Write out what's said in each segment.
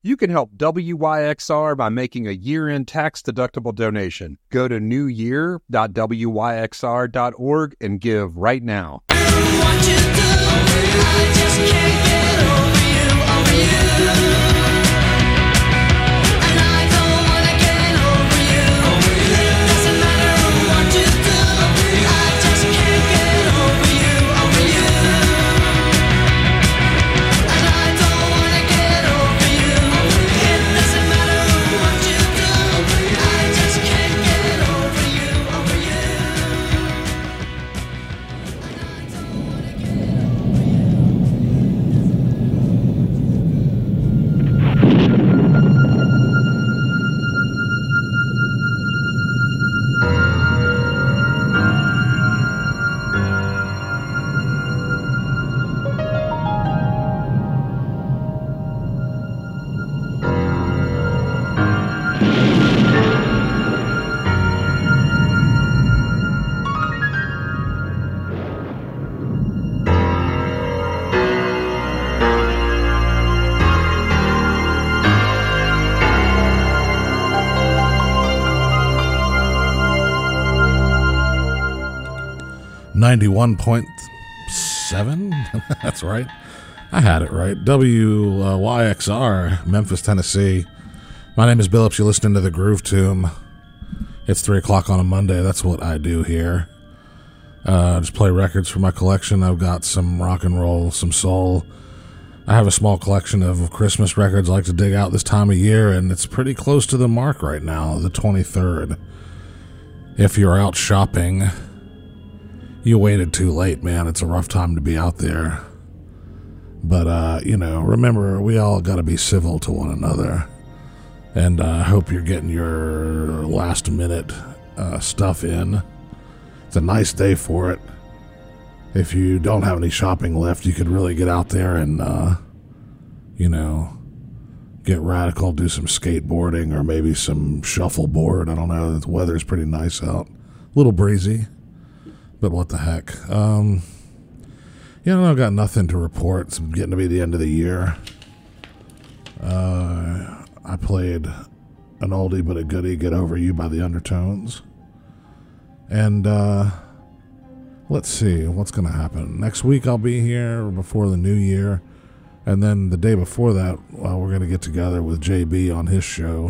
You can help WYXR by making a year-end tax-deductible donation. Go to newyear.wyxr.org and give right now. What you do, I just can't get over you, over you. And I don't wanna get over you, over you. It doesn't matter what you do, I just can't get over you, over you. And I don't wanna get over you, it doesn't matter what you do, I just can't get over you, over you. 91.7? That's right. I had it right. WYXR, Memphis, Tennessee. My name is Billups. You're listening to The Groove Tomb. It's 3 o'clock on a Monday. That's what I do here. Just play records for my collection. I've got some rock and roll, some soul. I have a small collection of Christmas records I like to dig out this time of year, and it's pretty close to the mark right now, the 23rd. If you're out shopping, you waited too late, man. It's a rough time to be out there. But, remember, we all got to be civil to one another. And I hope you're getting your last minute stuff in. It's a nice day for it. If you don't have any shopping left, you could really get out there and, get radical, do some skateboarding or maybe some shuffleboard. I don't know. The weather's pretty nice out. A little breezy, but what the heck. I've got nothing to report. It's getting to be the end of the year. I played an oldie but a goodie, Get Over You by the Undertones. And, let's see what's going to happen. Next week I'll be here before the new year. And then the day before that, we're going to get together with JB on his show.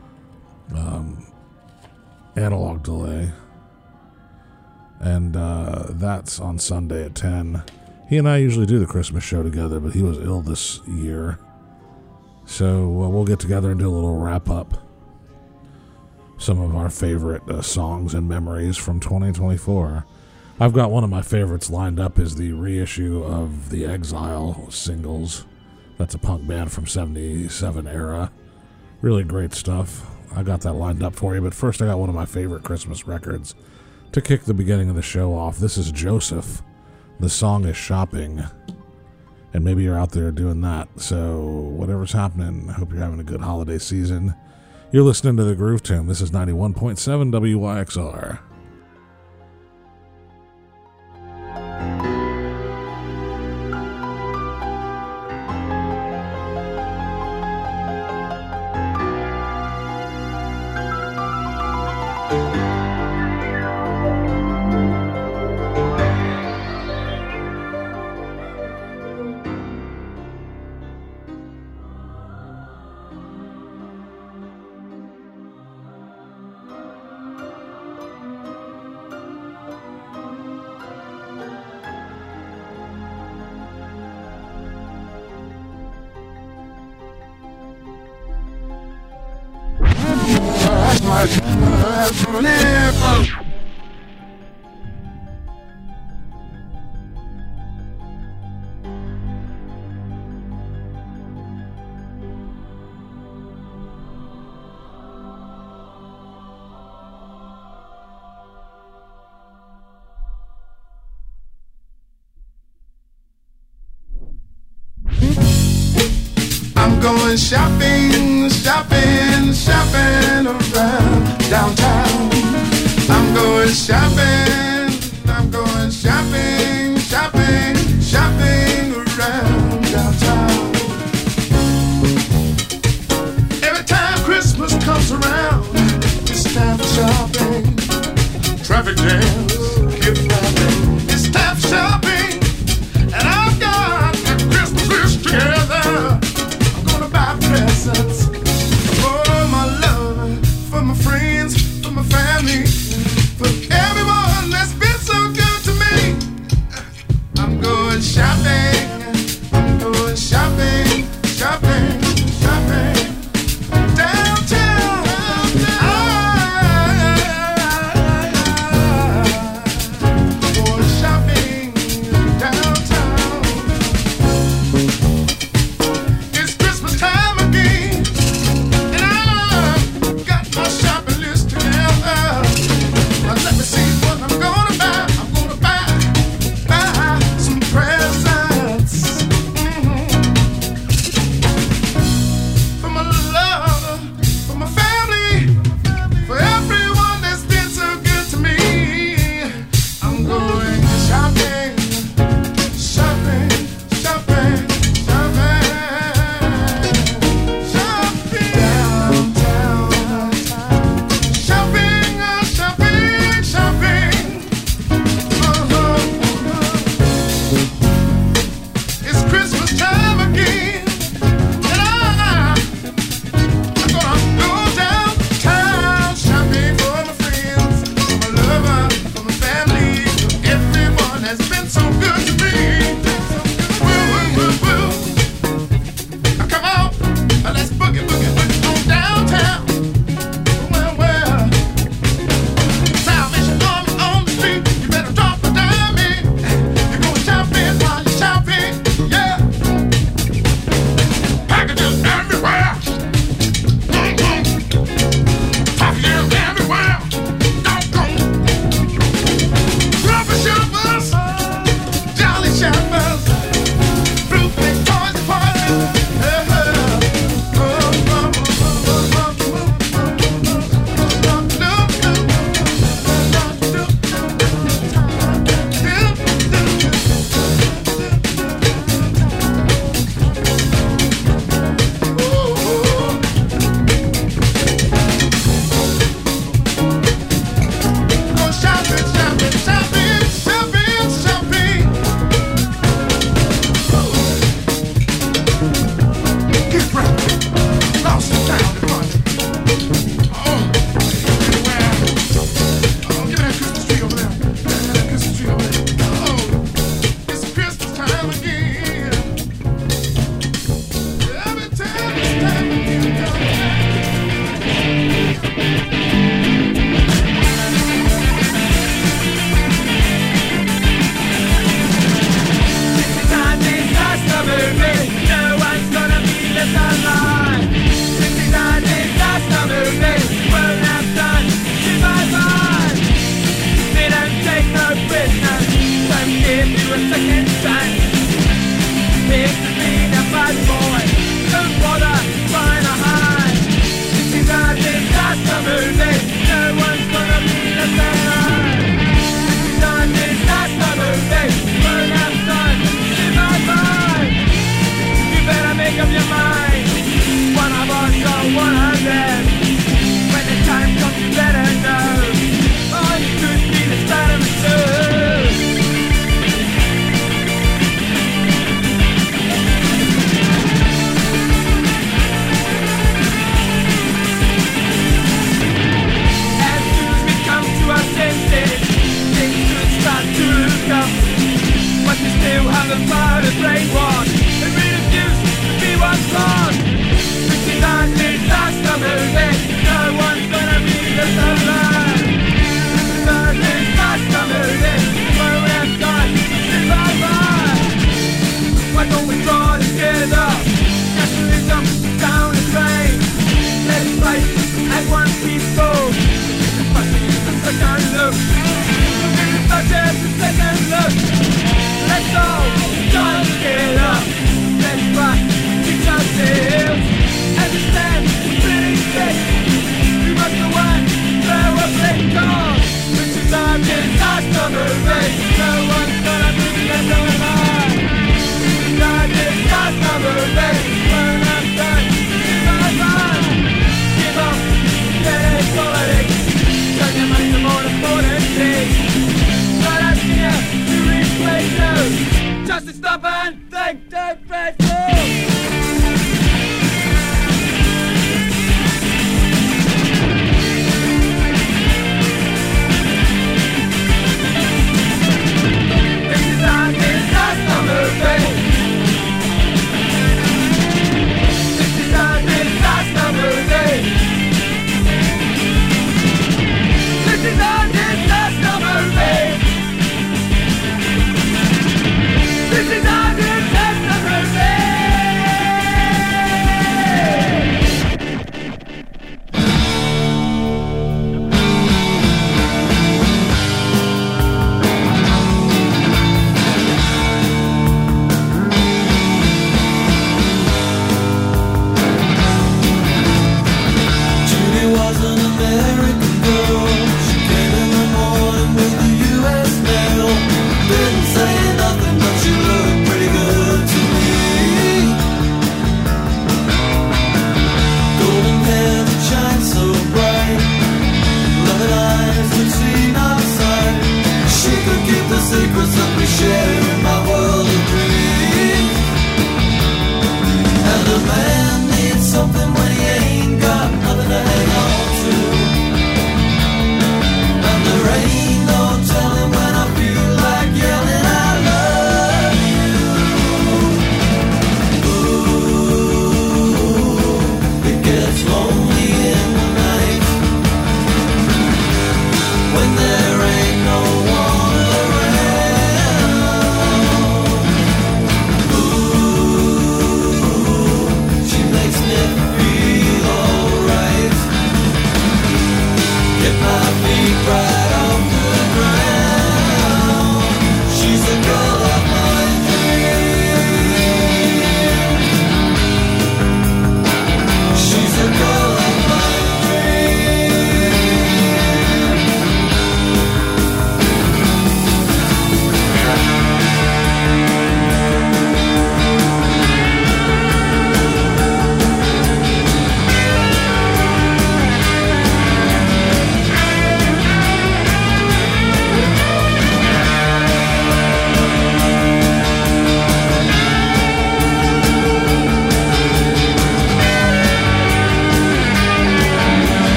Analog Delay. And that's on Sunday at 10. He and I usually do the Christmas show together, but he was ill this year. So we'll get together and do a little wrap-up. Some of our favorite songs and memories from 2024. I've got one of my favorites lined up is the reissue of the Exile singles. That's a punk band from 77 era. Really great stuff. I got that lined up for you, but first I got one of my favorite Christmas records to kick the beginning of the show off. This is Joseph. The song is Shopping. And maybe you're out there doing that. So whatever's happening, I hope you're having a good holiday season. You're listening to The Groove Tomb. This is 91.7 WYXR. I'm going shopping, shopping, shopping around downtown. I'm going shopping, I'm going shopping, shopping, shopping around downtown.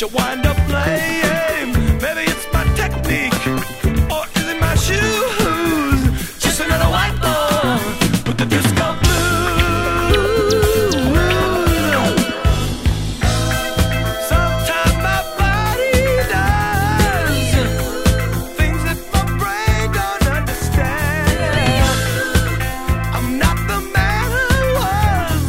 you wind up playing. Maybe it's my technique, or is it my shoes? Just another white boy with the disco blues. Sometimes my body does things that my brain don't understand. I'm not the man I was,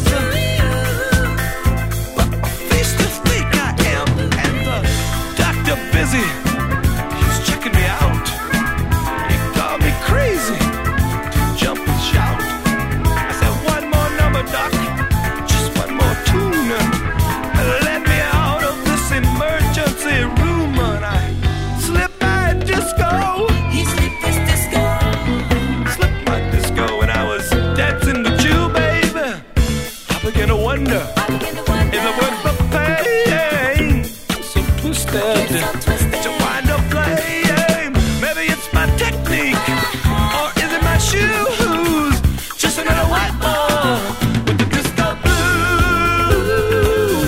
but my face still think I am. And the doctor busy, he's checking me out. He called me crazy to jump and shout. I said, one more number, doc, just one more tune. Let me out of this emergency room. And I slip my disco. He slipped his disco. Slipped my disco and I was dancing with you, baby. I began to wonder, I begin to wonder. is it worth the pain? So twisted, It's so twisted. that you wind up playing. Maybe it's my technique, or is it my shoes? Just another white boy with the disco blues.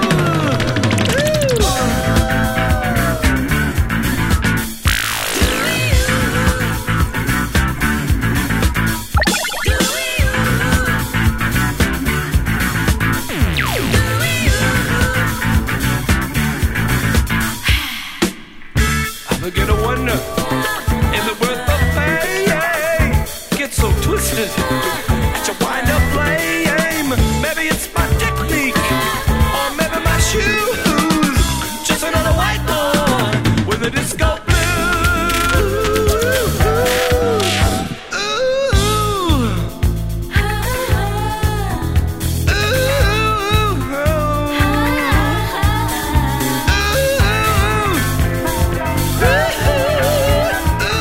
I begin to wonder, is it worth the pain? Get so twisted that you wind up playing. Maybe it's my technique, or maybe my shoes. Just another white boy with a disco blues.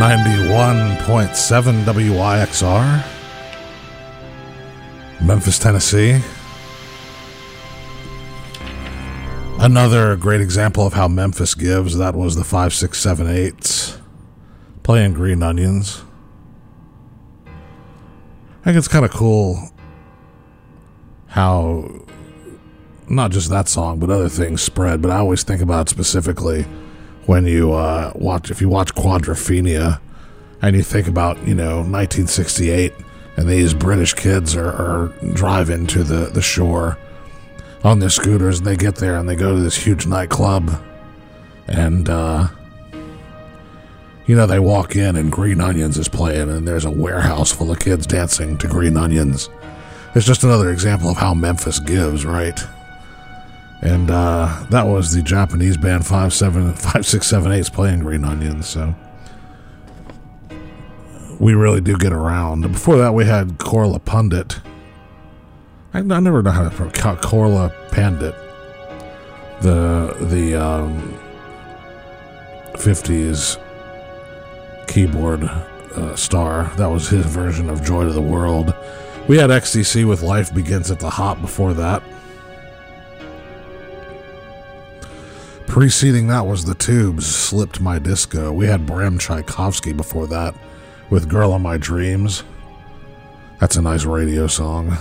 91.7 WYXR, Memphis, Tennessee. Another great example of how Memphis gives. That was the 5-6-7-8s playing Green Onions. I think it's kind of cool how not just that song, but other things spread. But I always think about it specifically when you watch Quadrophenia, and you think about 1968, and these British kids are driving to the shore on their scooters, and they get there and they go to this huge nightclub, and they walk in and Green Onions is playing, and there's a warehouse full of kids dancing to Green Onions. It's just another example of how Memphis gives, right? And that was the Japanese band 5-6-7-8s playing Green Onions, so we really do get around. Before that, we had Korla Pundit. I never know how to pronounce Korla Pandit, the 50s keyboard star. That was his version of Joy to the World. We had XTC with Life Begins at the Hop before that. Preceding that was the Tubes, Slipped My Disco. We had Bram Tchaikovsky before that with Girl of My Dreams. That's a nice radio song.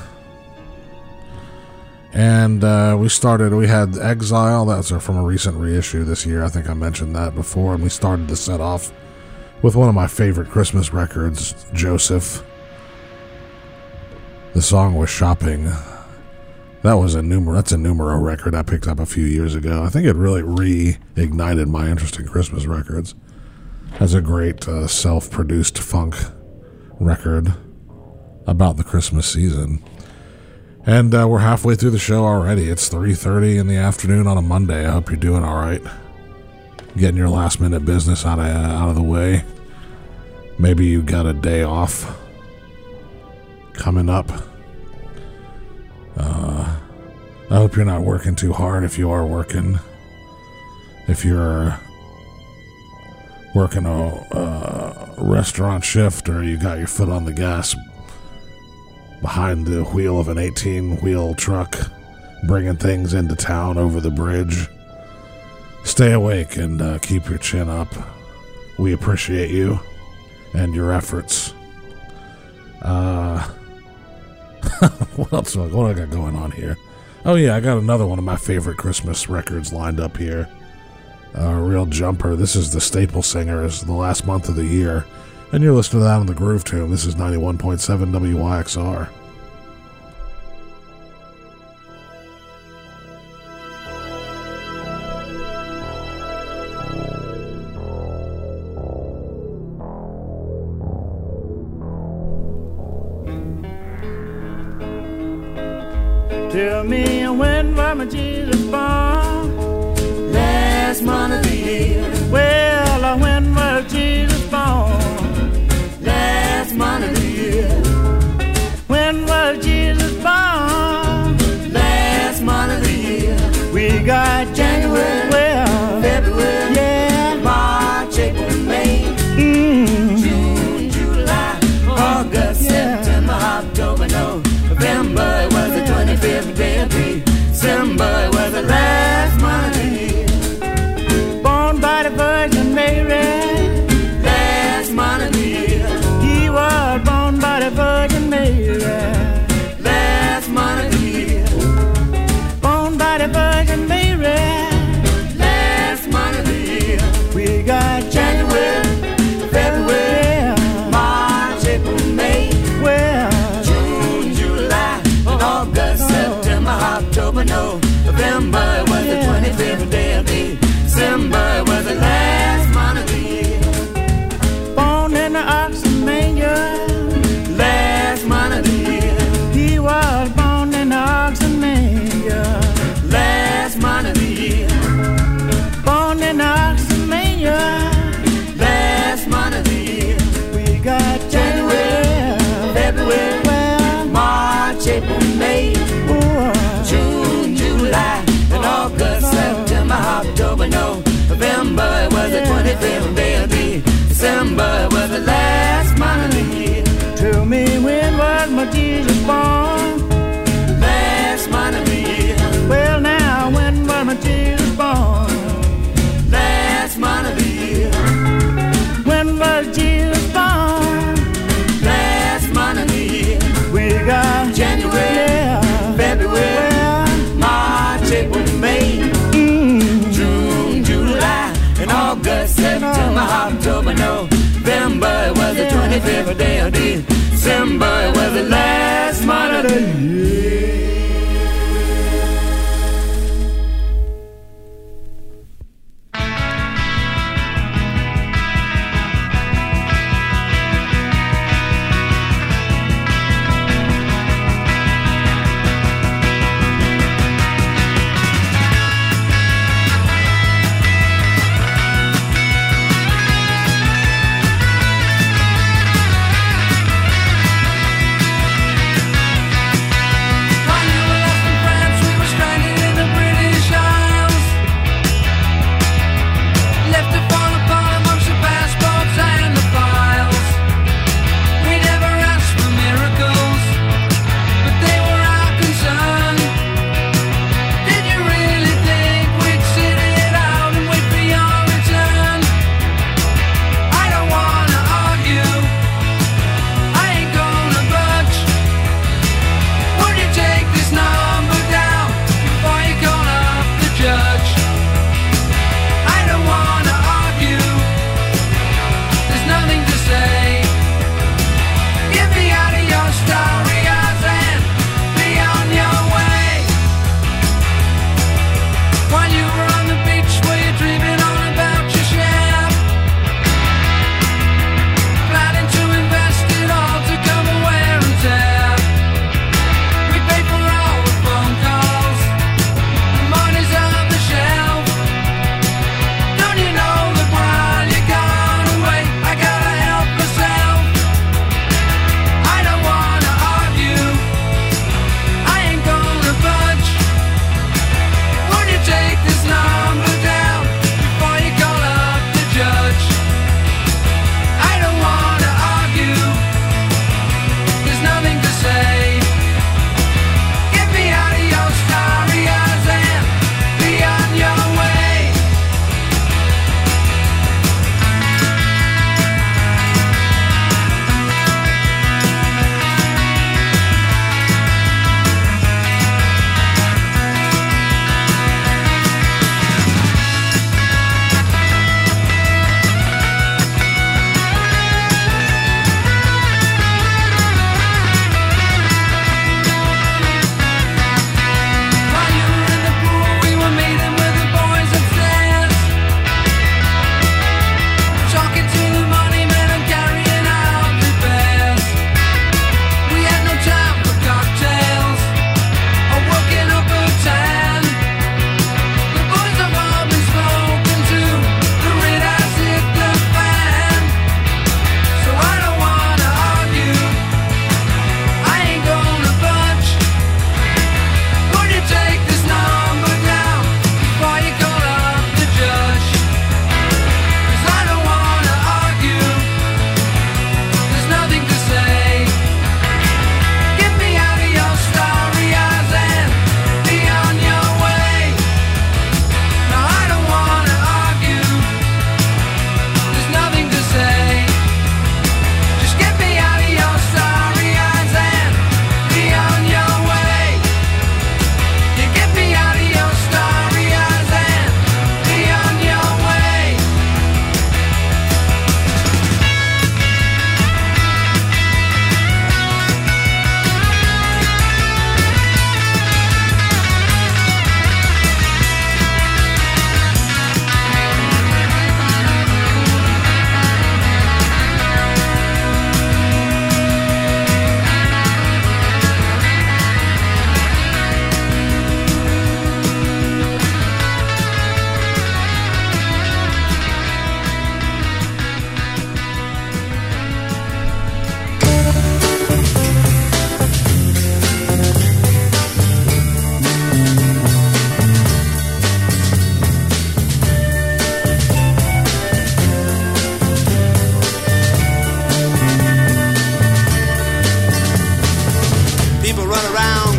And we had Exile. That's from a recent reissue this year. I think I mentioned that before. And we started the set off with one of my favorite Christmas records, Joseph. The song was Shopping. That's a Numero record I picked up a few years ago. I think it really reignited my interest in Christmas records. That's a great self-produced funk record about the Christmas season. And we're halfway through the show already. It's 3:30 in the afternoon on a Monday. I hope you're doing all right. Getting your last-minute business out of the way. Maybe you got a day off coming up. I hope you're not working too hard if you are working. If you're working a restaurant shift, or you got your foot on the gas behind the wheel of an 18-wheel truck bringing things into town over the bridge, stay awake and keep your chin up. We appreciate you and your efforts. What else? What do I got going on here? Oh yeah, I got another one of my favorite Christmas records lined up here. A real jumper. This is the Staple Singers, The Last Month of the Year. And you're listening to that on the Groove Tune. This is 91.7 WYXR. Tell me when was my Jesus born? Last month of the year. Well, when was Jesus born? Last month of the year. When was Jesus born? Last month of the year. We got January, well, February, yeah, March, April, May, June, July, August, yeah, September, October, November was the 25th day of December, was the last month of the year. Born by the Virgin Mary, last month of the year. He was born by the Virgin Mary, last month of the year. Born by the Virgin Mary, last month of the year. We got January, February, March, April, May, well, June, July, August, September, October, November was the 25th day of December, was the last month of the year. Born in the ox and manger, last month of the year. He was born in the ox and manger, last month of the year. Born in the ox and manger, last month of the year. We got January, February, well, March, April, May, June, July, and August, September, October, November was the 25th day of December.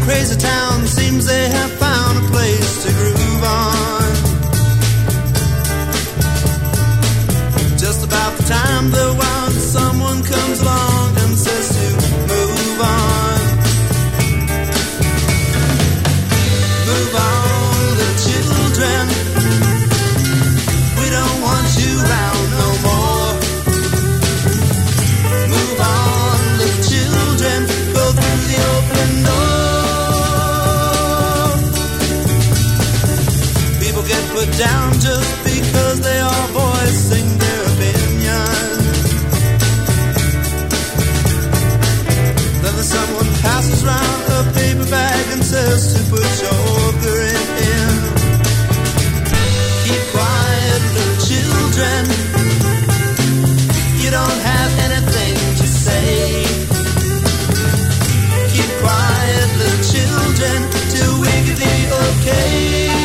crazy town. Seems they have found a place to groove on. Just about the time the one someone comes along and says to move on. Move on, little children. We don't want you round no more. Move on, little children. Go through the open door. People get put down just because they are voicing their opinion. Then someone passes round a paper bag and says to put your grin in. Keep quiet, little children. You don't have anything to say. Keep quiet, little children, till we get the okay.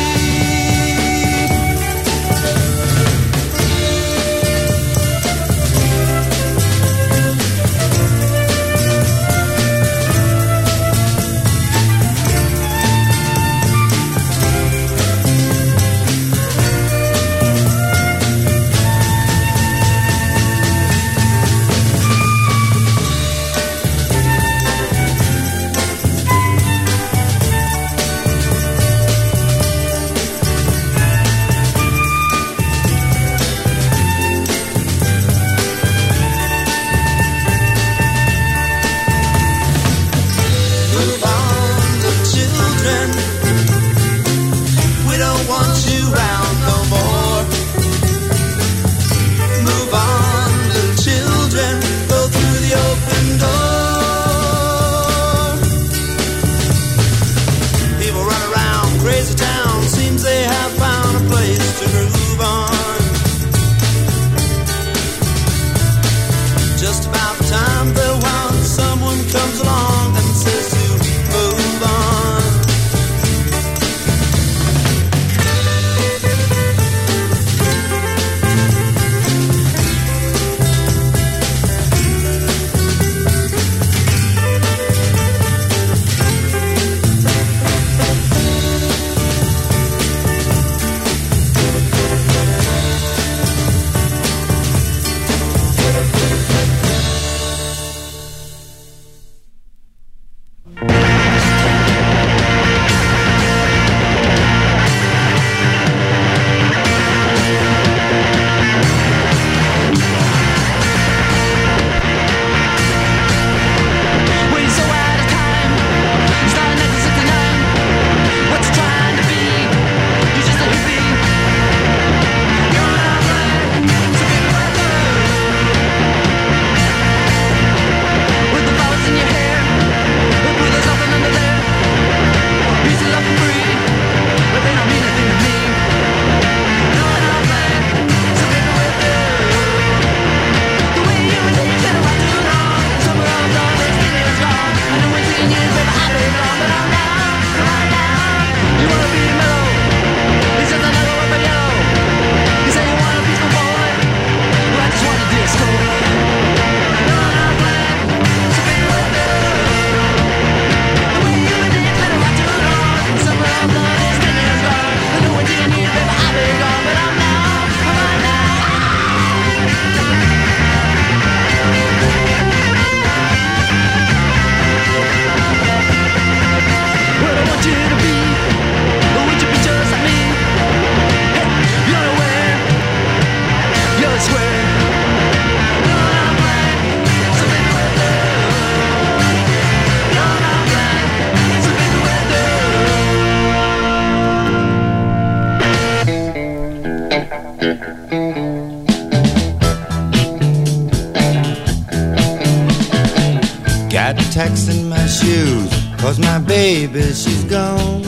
Got tacks in my shoes, 'cause my baby, she's gone.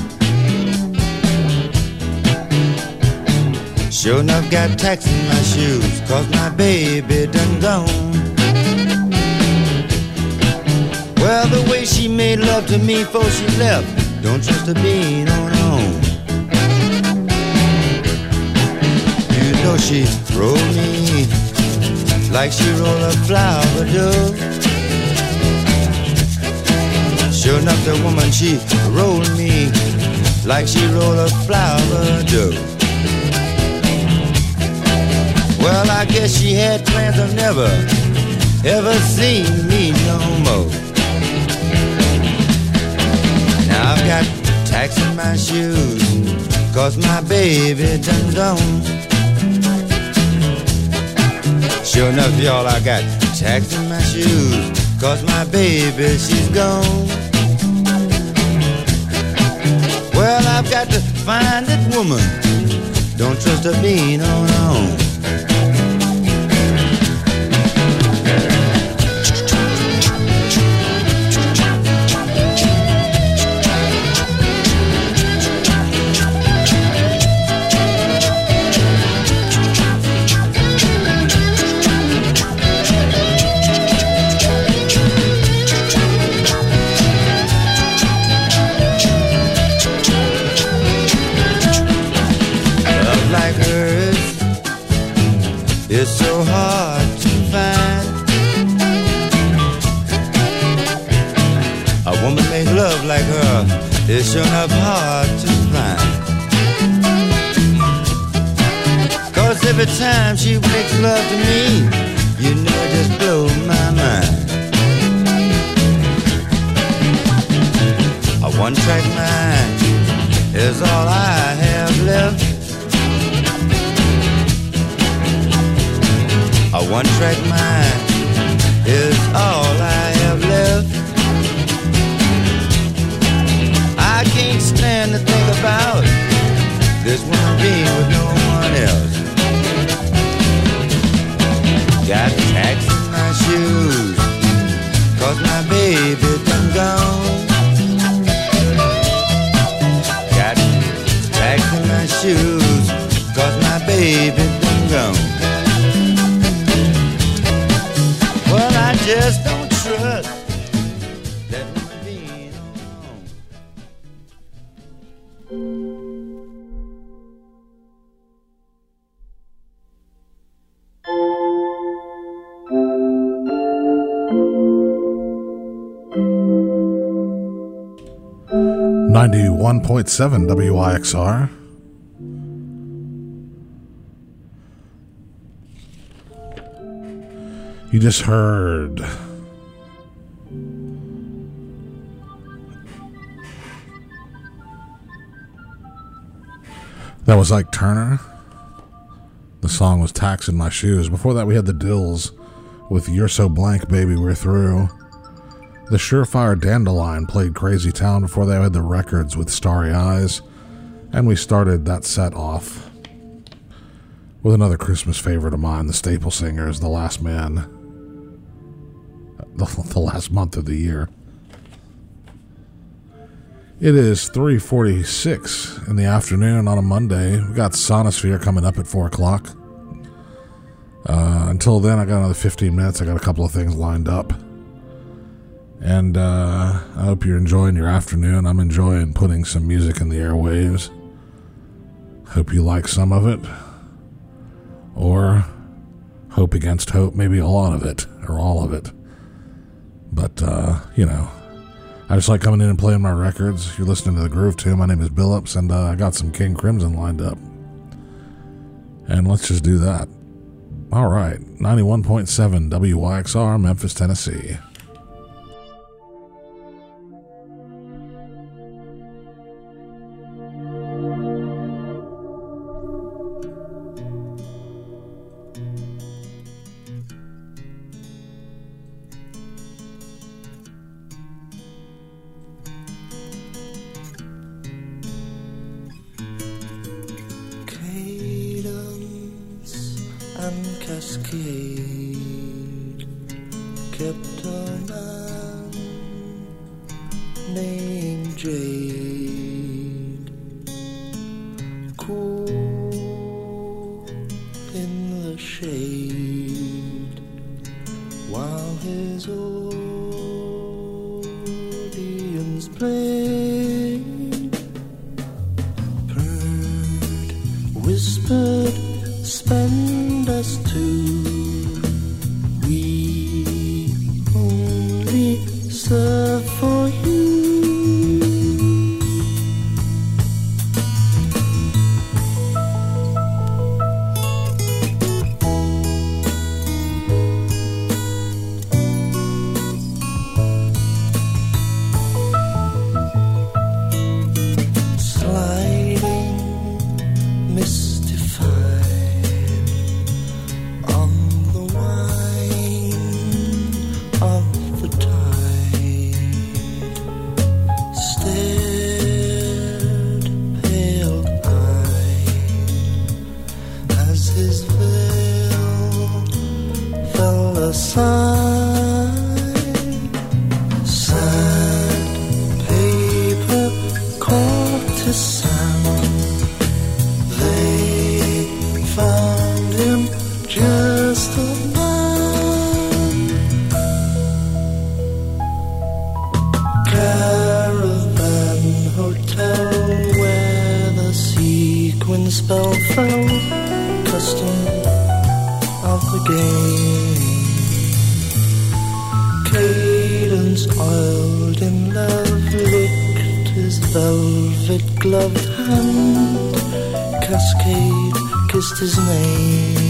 Sure enough, got tacks in my shoes, 'cause my baby done gone. Well, the way she made love to me before she left, don't trust her being on her own. You know she'd throw me like she roll a flower dough. Sure enough, the woman, she rolled me like she rolled a flour dough. Well, I guess she had plans of never, ever seeing me no more. Now I've got tacks in my shoes, 'cause my baby done gone. Sure enough, y'all, I got tacks in my shoes, 'cause my baby, she's gone. Well, I've got to find that woman, don't trust her being on her own. It's so hard to find. A woman made love like her, it's sure enough hard to find. 'Cause every time she makes love to me, you know it just blows my mind. A one-track mind is all I have left. A one-track mind is all I have left. I can't stand to think about this woman being with no one else. Got tacks in my shoes, 'cause my baby done gone. Got tacks in my shoes, 'cause my baby done gone. Well, I just don't trust that woman being alone. 91.7 WIXR. You just heard that was Ike Turner. The song was Tacks in My Shoes. Before that we had the Dills with You're So Blank Baby We're Through. The Surefire Dandelion played Crazy Town. Before that we had the Records with Starry Eyes. And we started that set off with another Christmas favorite of mine, the Staple Singers, The Last Man. The last month of the year. It is 3:46 in the afternoon on a Monday. We got Sonosphere coming up at 4 o'clock. Until then, I got another 15 minutes. I got a couple of things lined up. And I hope you're enjoying your afternoon. I'm enjoying putting some music in the airwaves. Hope you like some of it. Or hope against hope, maybe a lot of it, or all of it. But, you know, I just like coming in and playing my records. You're listening to The Groove Tune. My name is Billups, and I got some King Crimson lined up. And let's just do that. All right, 91.7 WYXR, Memphis, Tennessee. Serve for you. spell fell, custom of the game. Cadence oiled in love licked his velvet gloved hand. Cascade kissed his name.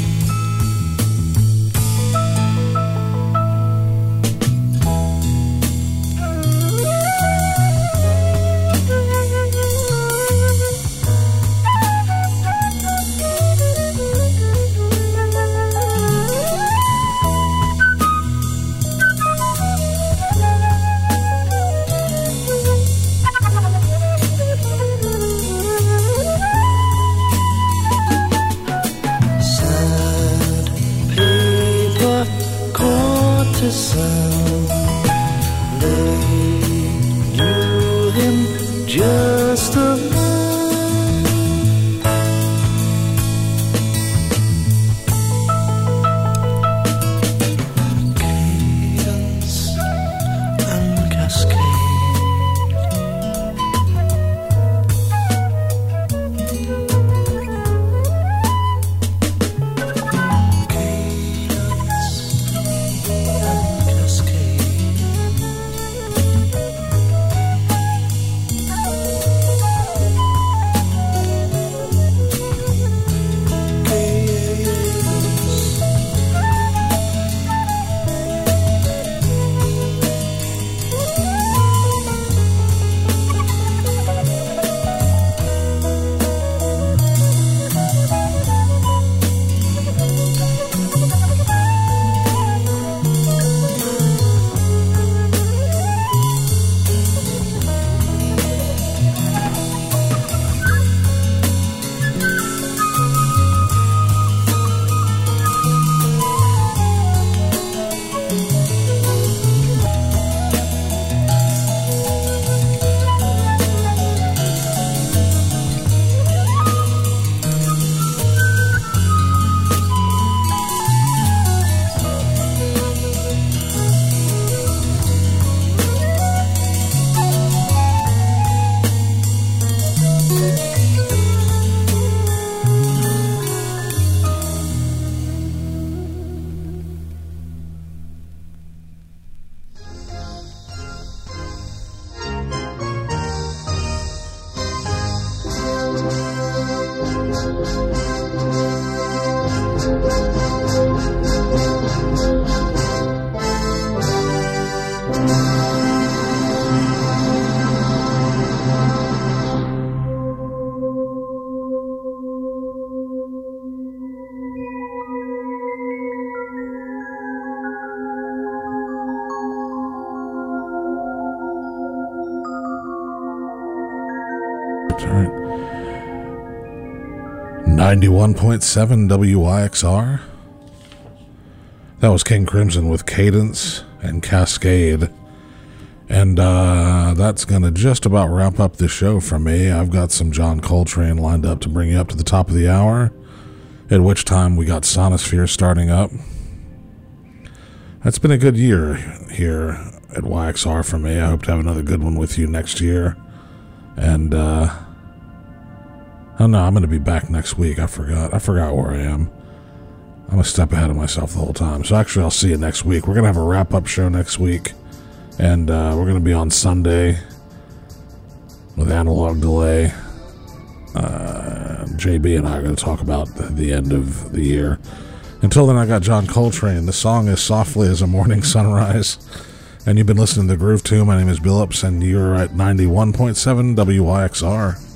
That's right. 91.7 WYXR. That was King Crimson with Cadence and Cascade. And that's going to just about wrap up the show for me. I've got some John Coltrane lined up to bring you up to the top of the hour, at which time we got Sonosphere starting up. That's been a good year here at YXR for me. I hope to have another good one with you next year. And, oh no, I'm going to be back next week. I forgot where I am. I'm a step ahead of myself the whole time. So actually, I'll see you next week. We're going to have a wrap-up show next week. And we're going to be on Sunday with Analog Delay. JB and I are going to talk about the end of the year. Until then, I got John Coltrane. The song is Softly as a Morning Sunrise. And you've been listening to Groove 2. My name is Billups, and you're at 91.7 WYXR.